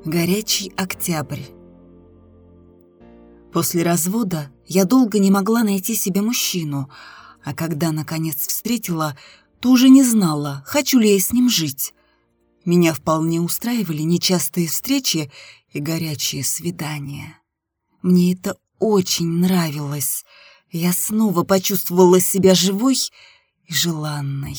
Горячий октябрь. После развода я долго не могла найти себе мужчину, а когда, наконец, встретила, то уже не знала, хочу ли я с ним жить. Меня вполне устраивали нечастые встречи и горячие свидания. Мне это очень нравилось. Я снова почувствовала себя живой и желанной.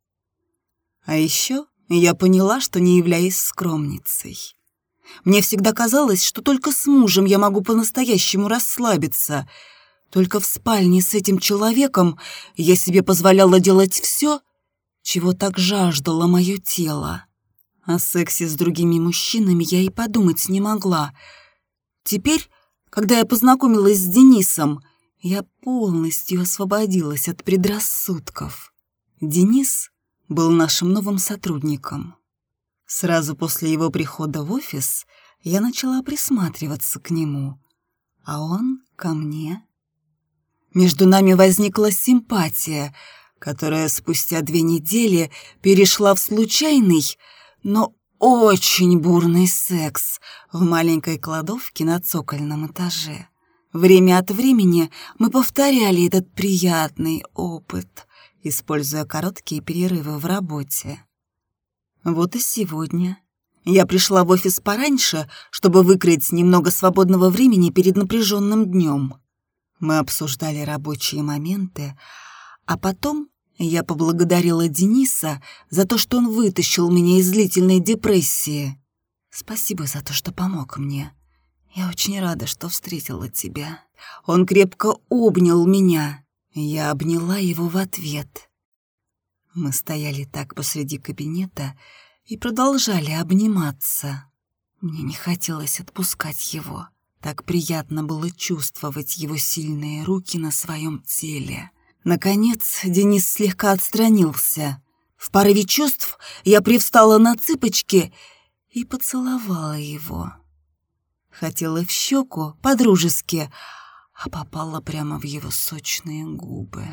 А еще я поняла, что не являюсь скромницей. Мне всегда казалось, что только с мужем я могу по-настоящему расслабиться. Только в спальне с этим человеком я себе позволяла делать все, чего так жаждало мое тело. О сексе с другими мужчинами я и подумать не могла. Теперь, когда я познакомилась с Денисом, я полностью освободилась от предрассудков. Денис был нашим новым сотрудником. Сразу после его прихода в офис я начала присматриваться к нему, а он ко мне. Между нами возникла симпатия, которая спустя 2 недели перешла в случайный, но очень бурный секс в маленькой кладовке на цокольном этаже. Время от времени мы повторяли этот приятный опыт, используя короткие перерывы в работе. Вот и сегодня я пришла в офис пораньше, чтобы выкроить немного свободного времени перед напряженным днем. Мы обсуждали рабочие моменты, а потом я поблагодарила Дениса за то, что он вытащил меня из длительной депрессии. Спасибо за то, что помог мне. Я очень рада, что встретила тебя. Он крепко обнял меня. Я обняла его в ответ. Мы стояли так посреди кабинета и продолжали обниматься. Мне не хотелось отпускать его. Так приятно было чувствовать его сильные руки на своем теле. Наконец, Денис слегка отстранился. В порыве чувств я привстала на цыпочки и поцеловала его. Хотела в щеку, по-дружески, а попала прямо в его сочные губы.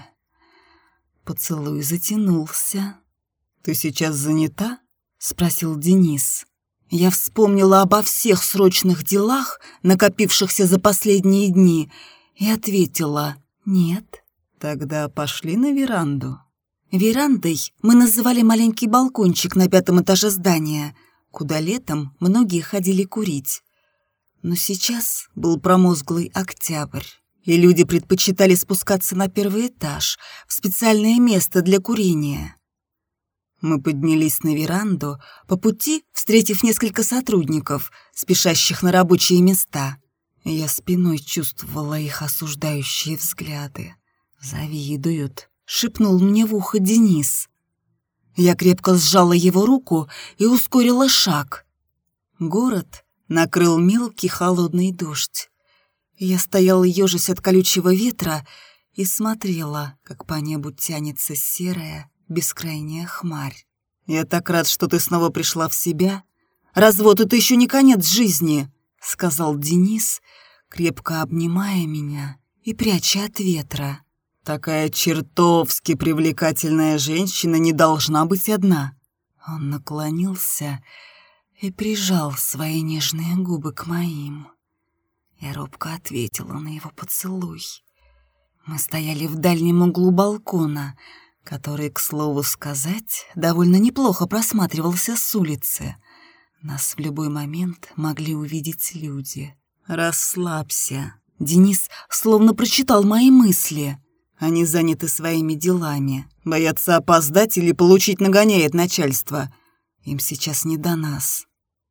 Поцелуй затянулся. «Ты сейчас занята?» — спросил Денис. Я вспомнила обо всех срочных делах, накопившихся за последние дни, и ответила «нет». «Тогда пошли на веранду». Верандой мы называли маленький балкончик на 5-м этаже здания, куда летом многие ходили курить. Но сейчас был промозглый октябрь, и люди предпочитали спускаться на 1-й этаж, в специальное место для курения. Мы поднялись на веранду, по пути встретив несколько сотрудников, спешащих на рабочие места. Я спиной чувствовала их осуждающие взгляды. «Завидуют», — шепнул мне в ухо Денис. Я крепко сжала его руку и ускорила шаг. Город накрыл мелкий холодный дождь. Я стояла, ежась от колючего ветра, и смотрела, как по небу тянется серая, бескрайняя хмарь. «Я так рад, что ты снова пришла в себя. Развод — это еще не конец жизни», — сказал Денис, крепко обнимая меня и пряча от ветра. «Такая чертовски привлекательная женщина не должна быть одна». Он наклонился и прижал свои нежные губы к моим. Я робко ответила на его поцелуй. Мы стояли в дальнем углу балкона, который, к слову сказать, довольно неплохо просматривался с улицы. Нас в любой момент могли увидеть люди. «Расслабься». Денис словно прочитал мои мысли. Они заняты своими делами, боятся опоздать или получить нагоняй от начальства. Им сейчас не до нас.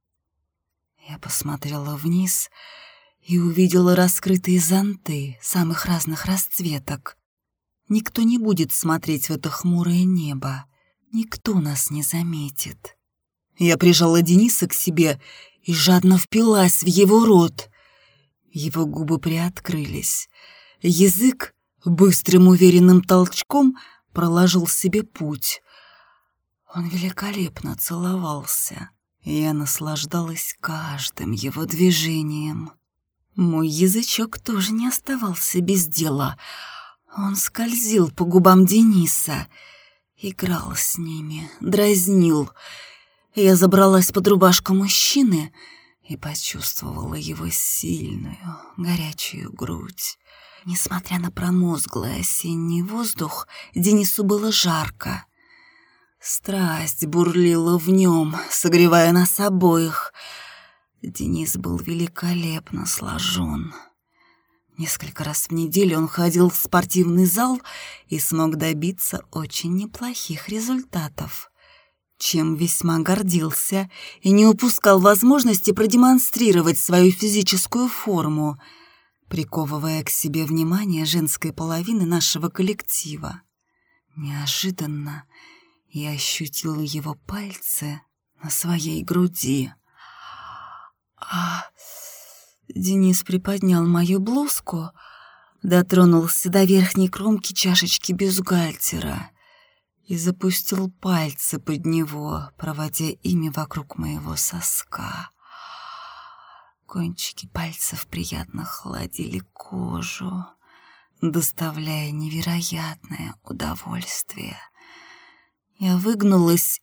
Я посмотрела вниз и увидела раскрытые зонты самых разных расцветок. Никто не будет смотреть в это хмурое небо. Никто нас не заметит. Я прижала Дениса к себе и жадно впилась в его рот. Его губы приоткрылись. Язык быстрым уверенным толчком проложил себе путь. Он великолепно целовался. Я наслаждалась каждым его движением. Мой язычок тоже не оставался без дела. Он скользил по губам Дениса, играл с ними, дразнил. Я забралась под рубашку мужчины и почувствовала его сильную, горячую грудь. Несмотря на промозглый осенний воздух, Денису было жарко. Страсть бурлила в нем, согревая нас обоих. Денис был великолепно сложен. Несколько раз в неделю он ходил в спортивный зал и смог добиться очень неплохих результатов, чем весьма гордился и не упускал возможности продемонстрировать свою физическую форму, приковывая к себе внимание женской половины нашего коллектива. Неожиданно я ощутила его пальцы на своей груди. Денис приподнял мою блузку, дотронулся до верхней кромки чашечки бюстгальтера и запустил пальцы под него, проводя ими вокруг моего соска. Кончики пальцев приятно холодили кожу, доставляя невероятное удовольствие. Я выгнулась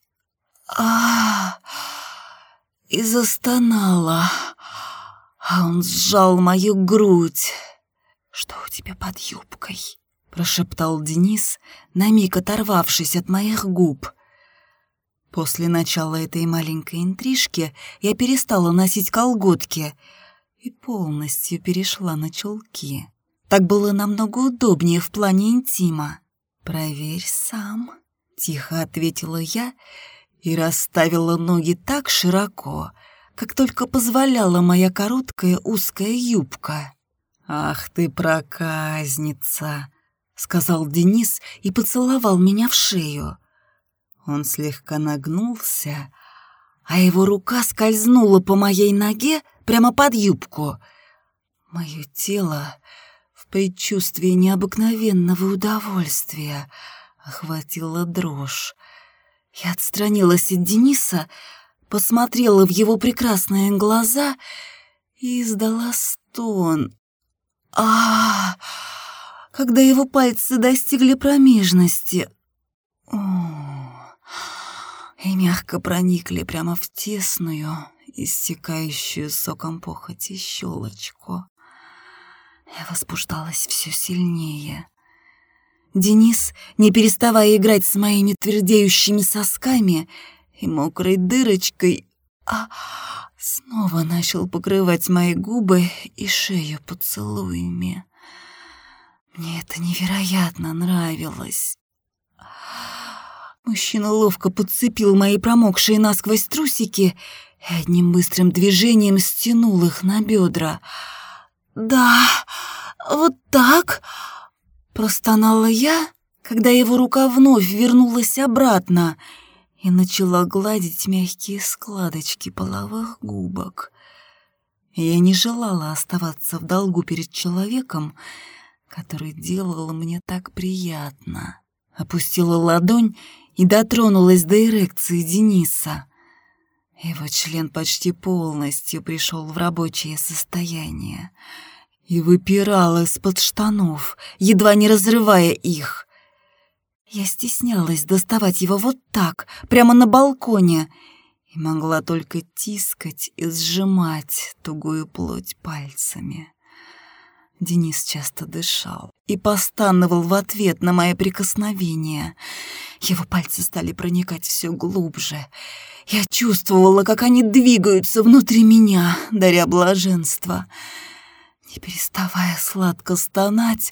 и застонала, а он сжал мою грудь. «Что у тебя под юбкой?» — прошептал Денис, на миг оторвавшись от моих губ. После начала этой маленькой интрижки я перестала носить колготки и полностью перешла на чулки. Так было намного удобнее в плане интима. «Проверь сам», — тихо ответила я и расставила ноги так широко, как только позволяла моя короткая узкая юбка. «Ах ты проказница», — сказал Денис и поцеловал меня в шею. Он слегка нагнулся, а его рука скользнула по моей ноге прямо под юбку. Мое тело в предчувствии необыкновенного удовольствия охватила дрожь. Я отстранилась от Дениса, посмотрела в его прекрасные глаза и издала стон. Когда его пальцы достигли промежности и мягко проникли прямо в тесную, истекающую соком похоти щелочку. Я возбуждалась все сильнее. Денис, не переставая играть с моими твердеющими сосками и мокрой дырочкой, снова начал покрывать мои губы и шею поцелуями. Мне это невероятно нравилось. Мужчина ловко подцепил мои промокшие насквозь трусики и одним быстрым движением стянул их на бедра. «Да, вот так!» — простонала я, когда его рука вновь вернулась обратно и начала гладить мягкие складочки половых губок. Я не желала оставаться в долгу перед человеком, который делал мне так приятно. Опустила ладонь и дотронулась до эрекции Дениса. Его член почти полностью пришел в рабочее состояние и выпирал из-под штанов, едва не разрывая их. Я стеснялась доставать его вот так, прямо на балконе, и могла только тискать и сжимать тугую плоть пальцами. Денис часто дышал и постановал в ответ на мои прикосновения. Его пальцы стали проникать все глубже. Я чувствовала, как они двигаются внутри меня, даря блаженство. Не переставая сладко стонать,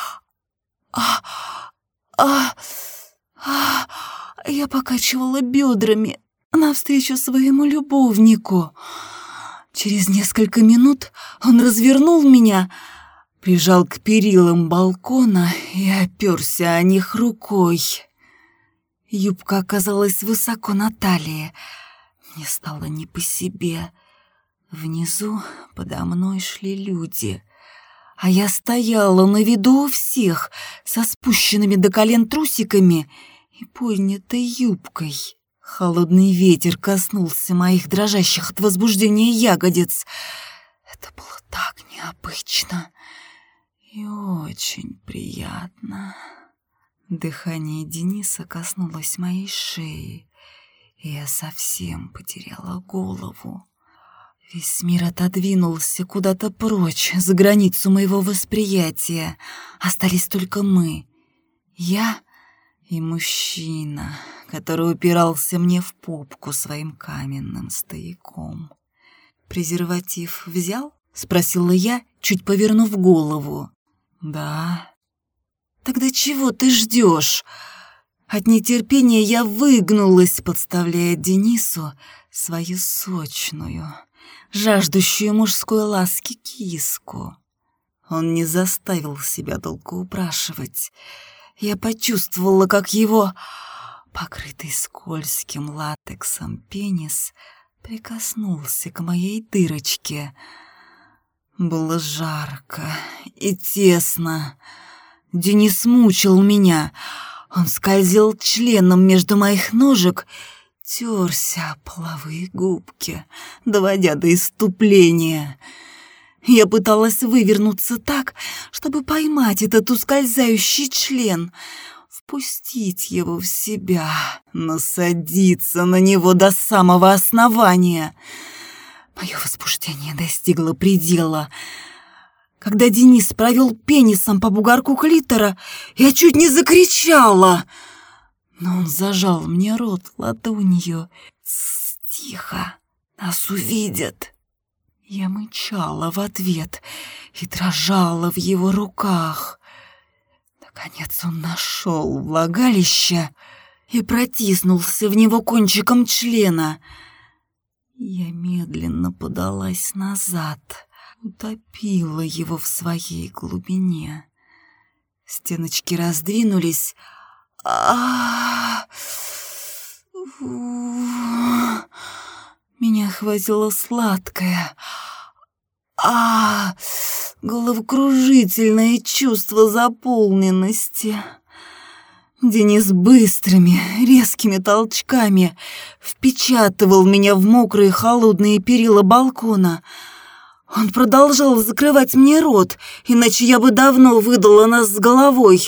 я покачивала бедрами навстречу своему любовнику. Через несколько минут он развернул меня, прижал к перилам балкона и оперся о них рукой. Юбка оказалась высоко на талии. Мне стало не по себе. Внизу подо мной шли люди, а я стояла на виду у всех со спущенными до колен трусиками и поднятой юбкой. Холодный ветер коснулся моих дрожащих от возбуждения ягодиц. Это было так необычно и очень приятно. Дыхание Дениса коснулось моей шеи, и я совсем потеряла голову. Весь мир отодвинулся куда-то прочь, за границу моего восприятия. Остались только мы. Я и мужчина, который упирался мне в попку своим каменным стояком. «Презерватив взял?» — спросила я, чуть повернув голову. «Да». «Тогда чего ты ждешь?» От нетерпения я выгнулась, подставляя Денису свою сочную, жаждущую мужской ласки киску. Он не заставил себя долго упрашивать. Я почувствовала, как его, покрытый скользким латексом пенис, прикоснулся к моей дырочке. Было жарко и тесно. Денис мучил меня. Он скользил членом между моих ножек, терся о половые губки, доводя до исступления. Я пыталась вывернуться так, чтобы поймать этот ускользающий член, впустить его в себя, насадиться на него до самого основания. Мое возбуждение достигло предела. Когда Денис провел пенисом по бугорку клитора, я чуть не закричала. Но он зажал мне рот ладонью. «Тихо, нас увидят». Я мычала в ответ и дрожала в его руках. Наконец он нашел влагалище и протиснулся в него кончиком члена. Я медленно подалась назад, утопила его в своей глубине. Стеночки раздвинулись. Меня охватило сладкое, головокружительное чувство заполненности. Денис быстрыми, резкими толчками впечатывал меня в мокрые холодные перила балкона. Он продолжал закрывать мне рот, иначе я бы давно выдала нас с головой.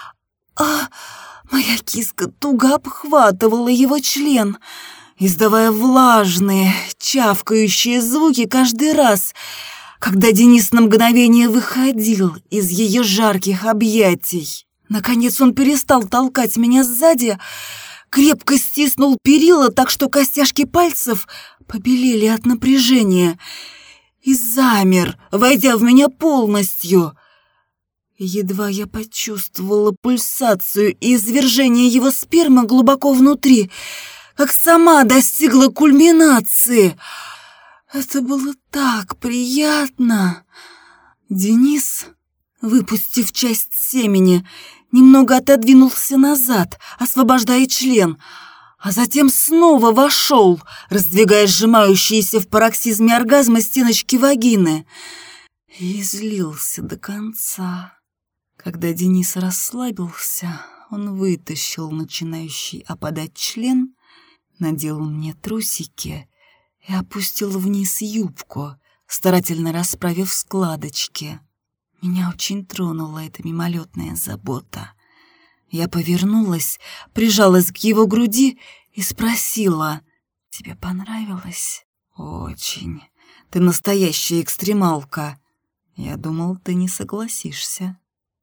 Моя киска туго обхватывала его член, издавая влажные, чавкающие звуки каждый раз, когда Денис на мгновение выходил из ее жарких объятий. Наконец он перестал толкать меня сзади, крепко стиснул перила так, что костяшки пальцев побелели от напряжения, и замер, войдя в меня полностью. Едва я почувствовала пульсацию и извержение его спермы глубоко внутри, как сама достигла кульминации. Это было так приятно. Денис, выпустив часть семени, немного отодвинулся назад, освобождая член, а затем снова вошел, раздвигая сжимающиеся в пароксизме оргазма стеночки вагины, и излился до конца. Когда Денис расслабился, он вытащил начинающий опадать член, надел мне трусики и опустил вниз юбку, старательно расправив складочки. Меня очень тронула эта мимолетная забота. Я повернулась, прижалась к его груди и спросила: «Тебе понравилось?» «Очень. Ты настоящая экстремалка. Я думал, ты не согласишься».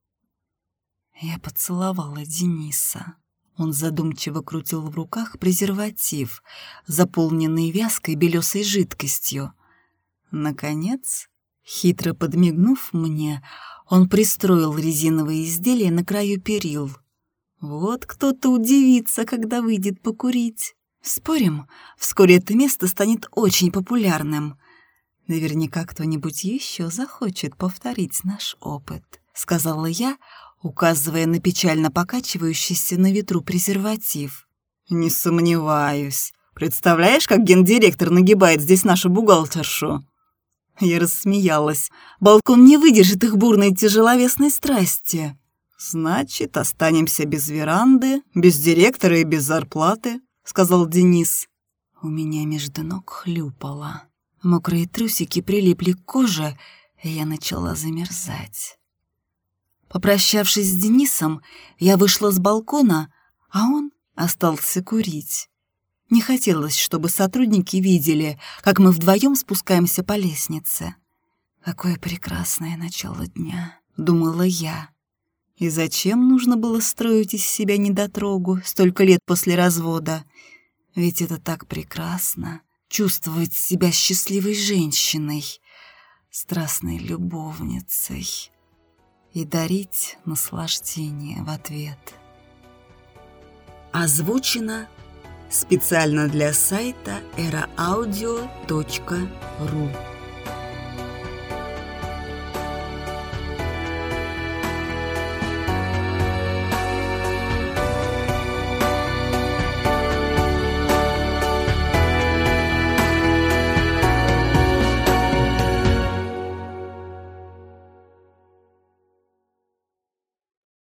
Я поцеловала Дениса. Он задумчиво крутил в руках презерватив, заполненный вязкой белесой жидкостью. Наконец, хитро подмигнув мне, он пристроил резиновые изделия на краю перил. Вот кто-то удивится, когда выйдет покурить. Спорим, вскоре это место станет очень популярным. Наверняка кто-нибудь еще захочет повторить наш опыт, сказала я, указывая на печально покачивающийся на ветру презерватив. «Не сомневаюсь. Представляешь, как гендиректор нагибает здесь нашу бухгалтершу?» Я рассмеялась. «Балкон не выдержит их бурной тяжеловесной страсти». «Значит, останемся без веранды, без директора и без зарплаты», — сказал Денис. У меня между ног хлюпало. Мокрые трусики прилипли к коже, и я начала замерзать. Попрощавшись с Денисом, я вышла с балкона, а он остался курить. Не хотелось, чтобы сотрудники видели, как мы вдвоем спускаемся по лестнице. «Какое прекрасное начало дня», — думала я. И зачем нужно было строить из себя недотрогу столько лет после развода? Ведь это так прекрасно — чувствовать себя счастливой женщиной, страстной любовницей и дарить наслаждение в ответ. Озвучено специально для сайта eraaudio.ru.